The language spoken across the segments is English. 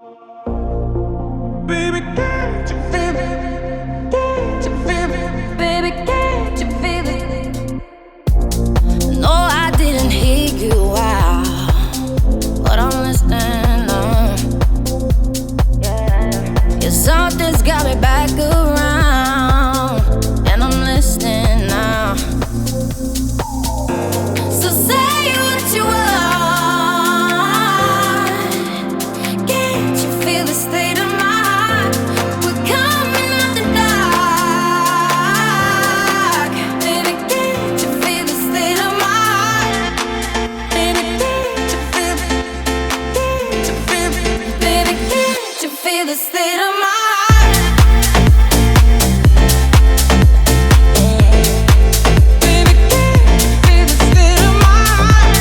Baby, can't you feel it? Can't you feel it? Baby, can't you feel it? No, I didn't hear you out, but I'm listening now. Yeah, something's got me back around, and I'm listening now. So say what you want. Can't you feel the state of my heart? We're coming out the dark. Baby, can't you feel the state of my heart? Baby, can't you feel it? Can't you feel it? Baby, can't you feel the state of my heart? Baby, can't you feel the state of my heart?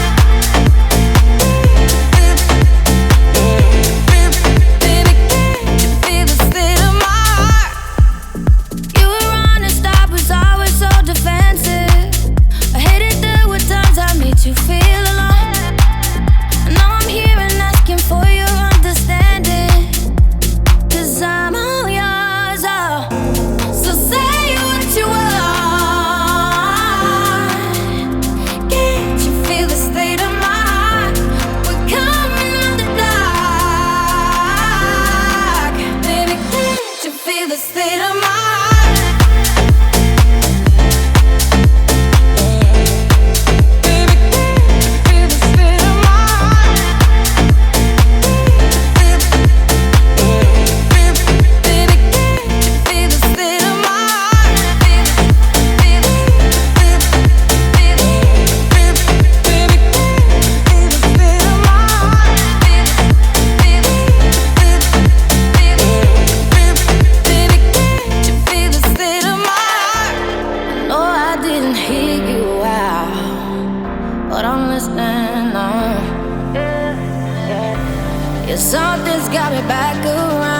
Baby, can't you feel the state of my heart? You were honest, I was always so defensive. I hated there were times I made you feel alone. And now I'm here and asking for your understanding, 'cause I'm all yours, oh. So say what you want. Can't you feel the state of my heart? We're coming out the dark. Baby, can't you feel the state of my heart? Baby, can't you feel the state of my heart? Baby, can't you feel the state of my heart? Feel it, feel it, feel it, feel it. Baby, can't you feel the state of my heart? Feel it, feel it, feel it, feel it. Baby, can't you feel the state of my heart? No, I didn't hear you out, but I'm listening now. Yeah, something's got me back around.